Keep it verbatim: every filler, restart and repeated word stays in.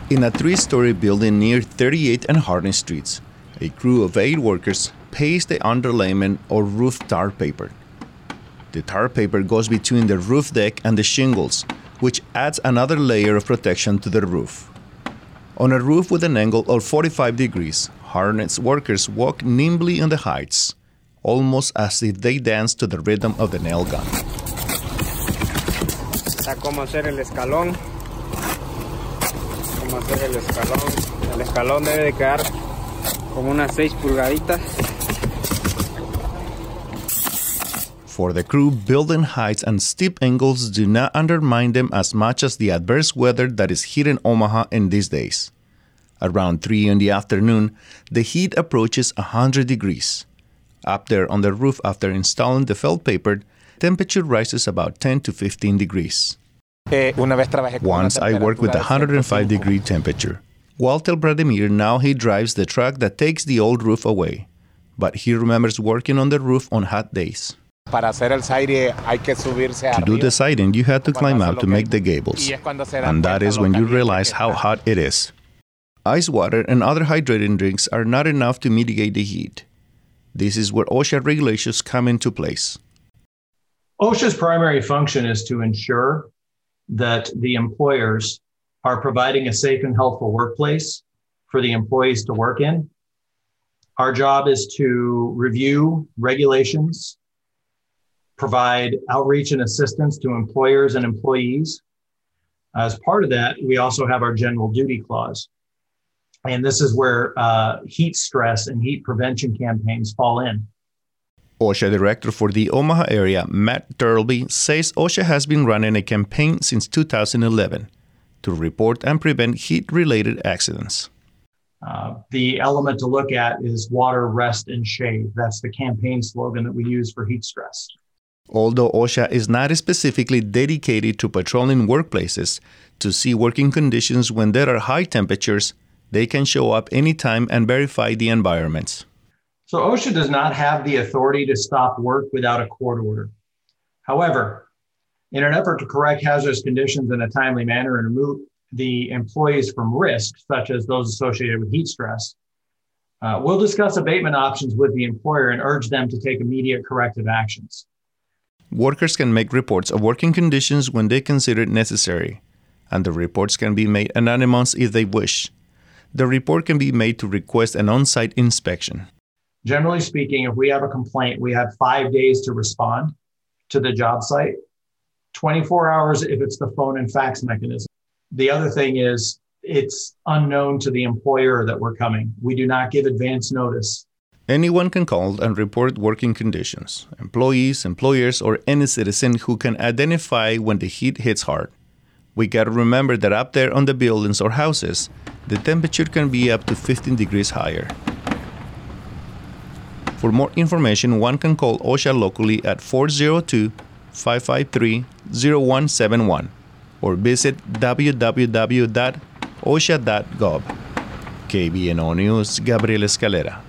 In a three-story building near thirty-eighth and Harding Streets, a crew of eight workers paste the underlayment or roof tar paper. The tar paper goes between the roof deck and the shingles, which adds another layer of protection to the roof. On a roof with an angle of forty-five degrees, harness workers walk nimbly on the heights, almost as if they dance to the rhythm of the nail gun. Está como hacer el escalón. Como hacer el escalón. El escalón debe de quedar como unas seis pulgaditas. For the crew, building heights and steep angles do not undermine them as much as the adverse weather that is hitting Omaha in these days. Around three in the afternoon, the heat approaches one hundred degrees. Up there on the roof after installing the felt paper, temperature rises about ten to fifteen degrees. Once I worked with a one hundred five degree temperature. Walter Bradimir, now he drives the truck that takes the old roof away. But he remembers working on the roof on hot days. To do the siding, you had to climb out to make the gables. And that is when you realize how hot it is. Ice water and other hydrating drinks are not enough to mitigate the heat. This is where OSHA regulations come into place. OSHA's primary function is to ensure that the employers are providing a safe and healthful workplace for the employees to work in. Our job is to review regulations, provide outreach and assistance to employers and employees. As part of that, we also have our general duty clause. And this is where uh, heat stress and heat prevention campaigns fall in. OSHA Director for the Omaha area, Matt Turlby, says OSHA has been running a campaign since two thousand eleven to report and prevent heat-related accidents. Uh, the element to look at is water, rest, and shade. That's the campaign slogan that we use for heat stress. Although OSHA is not specifically dedicated to patrolling workplaces to see working conditions when there are high temperatures, they can show up anytime and verify the environments. So OSHA does not have the authority to stop work without a court order. However, in an effort to correct hazardous conditions in a timely manner and remove the employees from risk, such as those associated with heat stress, uh, we'll discuss abatement options with the employer and urge them to take immediate corrective actions. Workers can make reports of working conditions when they consider it necessary, and the reports can be made anonymous if they wish. The report can be made to request an on-site inspection. Generally speaking, if we have a complaint, we have five days to respond to the job site, twenty-four hours if it's the phone and fax mechanism. The other thing is it's unknown to the employer that we're coming. We do not give advance notice. Anyone can call and report working conditions. Employees, employers, or any citizen who can identify when the heat hits hard. We gotta remember that up there on the buildings or houses, the temperature can be up to fifteen degrees higher. For more information, one can call OSHA locally at four oh two, five five three, oh one seven one or visit w w w dot osha dot gov. K B N O News, Gabriel Escalera.